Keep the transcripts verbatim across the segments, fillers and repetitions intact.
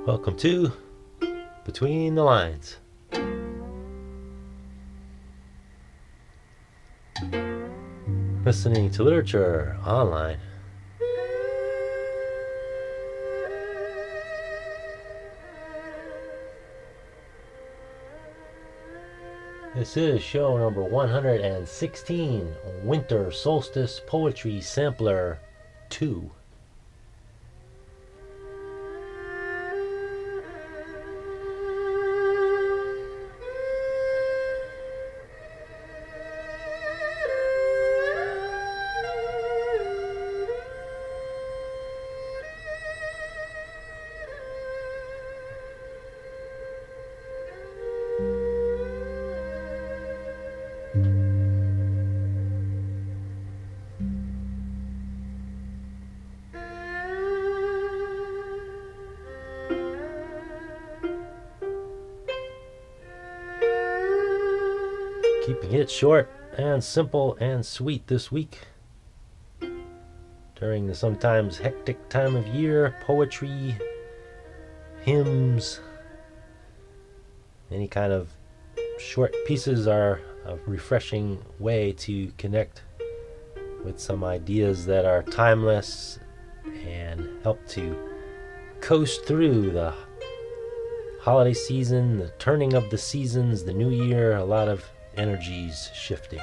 Welcome to Between the Lines. Listening to literature online. This is show number one hundred sixteen, Winter Solstice Poetry Sampler two. Keeping it short and simple and sweet this week. During the sometimes hectic time of year, poetry, hymns, any kind of short pieces are a refreshing way to connect with some ideas that are timeless and help to coast through the holiday season, the turning of the seasons, the new year, a lot of energies shifting.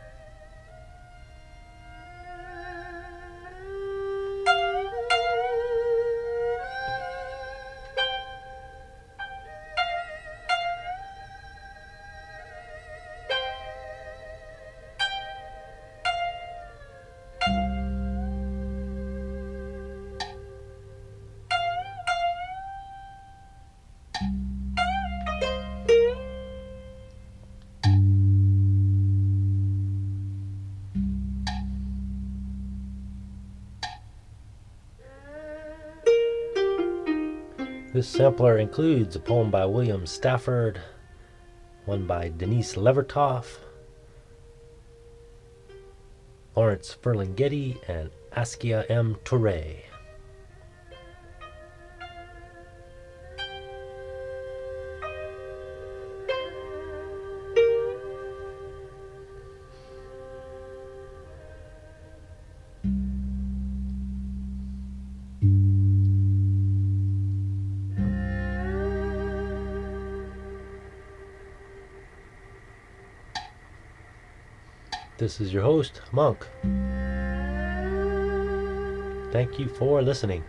This sampler includes a poem by William Stafford, one by Denise Levertov, Lawrence Ferlinghetti, and Askia M. Touré. This is your host, Monk. Thank you for listening.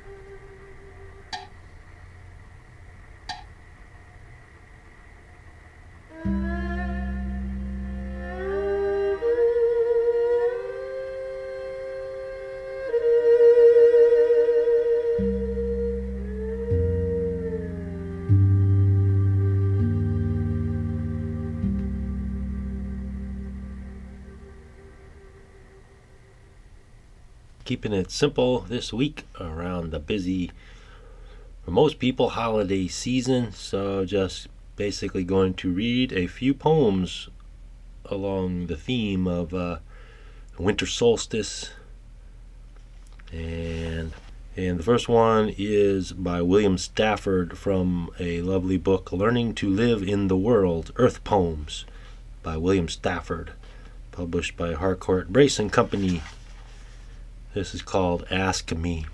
Keeping it simple this week around the busy, for most people, holiday season. So just basically going to read a few poems along the theme of uh, winter solstice. And and the first one is by William Stafford from a lovely book, Learning to Live in the World, Earth Poems by William Stafford, published by Harcourt Brace and Company. This is called Ask Me.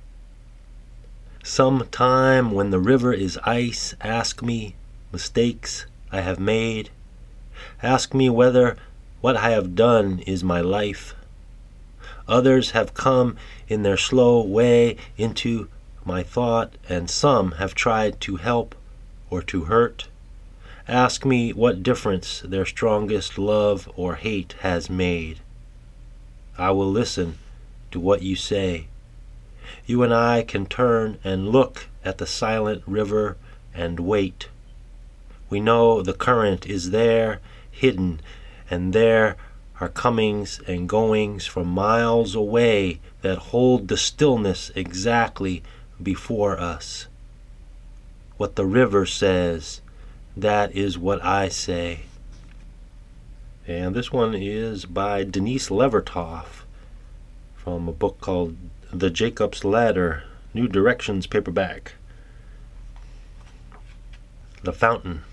Some time when the river is ice, ask me mistakes I have made. Ask me whether what I have done is my life. Others have come in their slow way into my thought, and some have tried to help or to hurt. Ask me what difference their strongest love or hate has made. I will listen to what you say. You and I can turn and look at the silent river and wait. We know the current is there, hidden, and there are comings and goings from miles away that hold the stillness exactly before us. What the river says, that is what I say. And this one is by Denise Levertov from a book called The Jacob's Ladder, New Directions paperback. The fountain.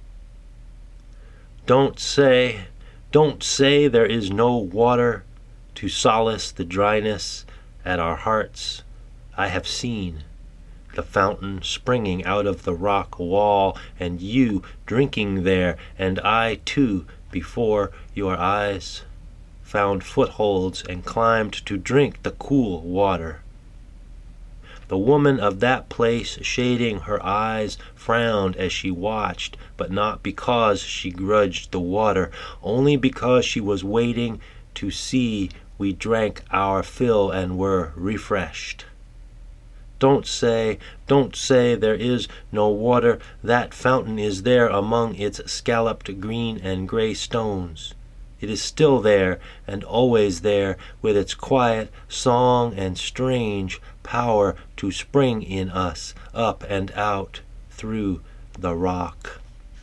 Don't say, don't say there is no water to solace the dryness at our hearts. I have seen the fountain springing out of the rock wall, and you drinking there, and I too, before your eyes, found footholds and climbed to drink the cool water. The woman of that place, shading her eyes, frowned as she watched, but not because she grudged the water, only because she was waiting to see we drank our fill and were refreshed. Don't say, don't say there is no water. That fountain is there among its scalloped green and gray stones. It is still there and always there, with its quiet song and strange power to spring in us, up and out through the rock.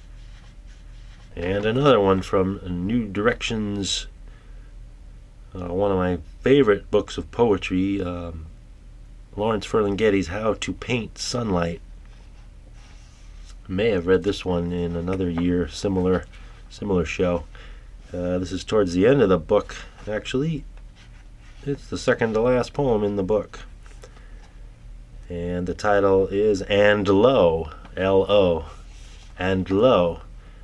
And another one from New Directions, uh, one of my favorite books of poetry, um, Lawrence Ferlinghetti's How to Paint Sunlight. May have read this one in another year, similar similar show. Uh, this is towards the end of the book. Actually, it's the second to last poem in the book. And the title is And Lo, L O, And Lo.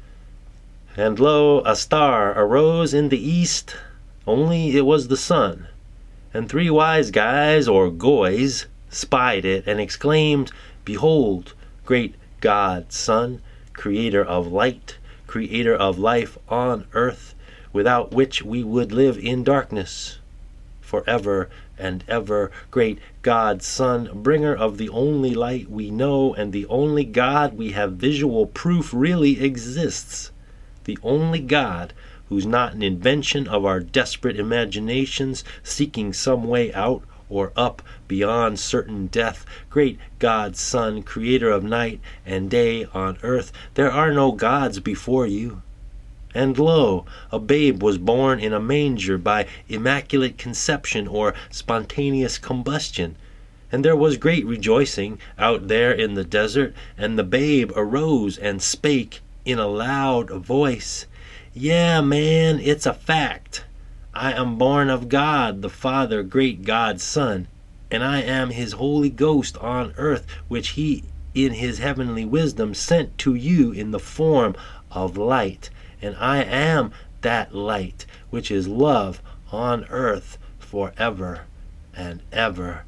And lo, a star arose in the east, only it was the sun. And three wise guys, or goys, spied it and exclaimed, Behold, great God, Son, creator of light, creator of life on earth, without which we would live in darkness forever and ever. Great God, Son, bringer of the only light we know, and the only God we have visual proof really exists. The only God who's not an invention of our desperate imaginations, seeking some way out or up beyond certain death. Great God, Son, creator of night and day on earth, there are no gods before you. And lo, a babe was born in a manger by immaculate conception or spontaneous combustion. And there was great rejoicing out there in the desert, and the babe arose and spake in a loud voice, Yeah, man, it's a fact. I am born of God, the Father, great God's Son, and I am his Holy Ghost on earth, which he in his heavenly wisdom sent to you in the form of light. And I am that light, which is love on earth forever and ever.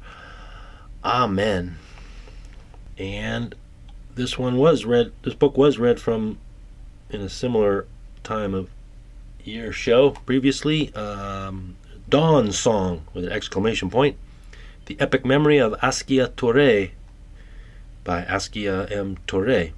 Amen. And this one was read, this book was read from in a similar time of year show previously. Um, Dawn Song with an exclamation point. The Epic Memory of Askia Touré by Askia M. Touré,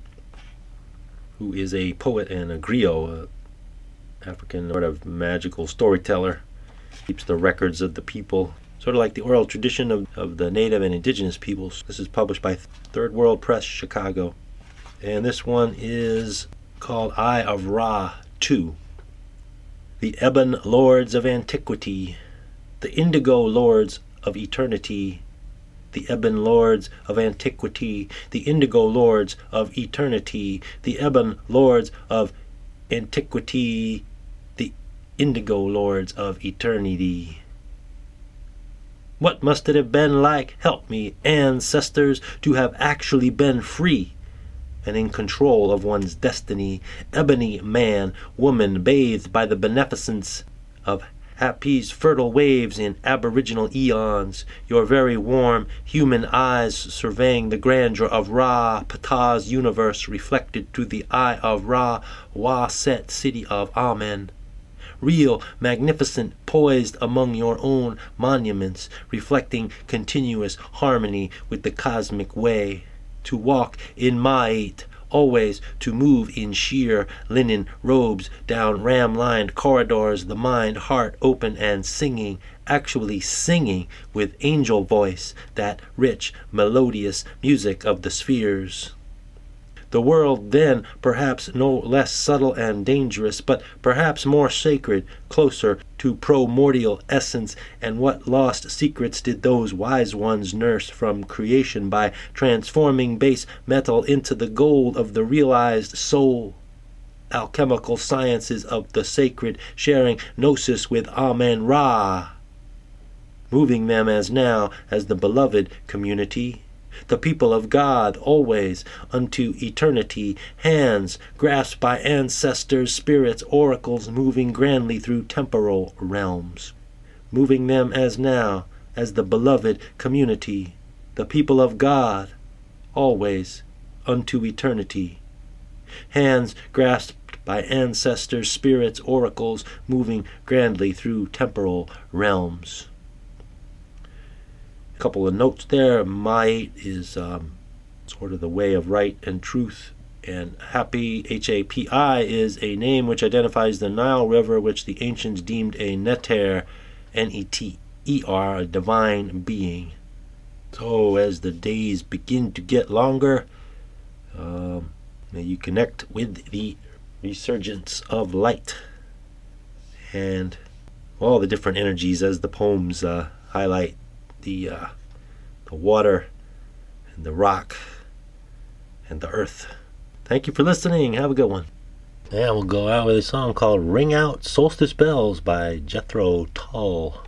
who is a poet and a griot, a African sort of magical storyteller. Keeps the records of the people, sort of like the oral tradition of, of the native and indigenous peoples. This is published by Third World Press, Chicago. And this one is called Eye of Ra two. The ebon lords of antiquity, the indigo lords of eternity, the ebon lords of antiquity, the indigo lords of eternity, the ebon lords of antiquity, the indigo lords of eternity. What must it have been like, help me, ancestors, to have actually been free and in control of one's destiny, ebony man, woman, bathed by the beneficence of Hapi's fertile waves in aboriginal eons, your very warm human eyes surveying the grandeur of Ra, Ptah's universe reflected through the eye of Ra, Wa-Set, city of Amen. Real, magnificent, poised among your own monuments, reflecting continuous harmony with the cosmic way. To walk in Ma'at, always to move in sheer linen robes down ram-lined corridors, the mind, heart open and singing, actually singing with angel voice, that rich, melodious music of the spheres. The world then, perhaps no less subtle and dangerous, but perhaps more sacred, closer to primordial essence, and what lost secrets did those wise ones nurse from creation by transforming base metal into the gold of the realized soul? Alchemical sciences of the sacred, sharing gnosis with Amen-Ra, moving them as now as the beloved community, the people of God, always unto eternity, hands grasped by ancestors, spirits, oracles, moving grandly through temporal realms, moving them as now as the beloved community, the people of God, always unto eternity, hands grasped by ancestors, spirits, oracles, moving grandly through temporal realms. A couple of notes there. Ma'at is um, sort of the way of right and truth, and Hapi, H A P I, is a name which identifies the Nile River, which the ancients deemed a neter, N E T E R, a divine being. So as the days begin to get longer, um, may you connect with the resurgence of light and all the different energies as the poems uh, highlight the uh, the water and the rock and the earth. Thank you for listening. Have a good one. And we'll go out with a song called Ring Out Solstice Bells by Jethro Tull.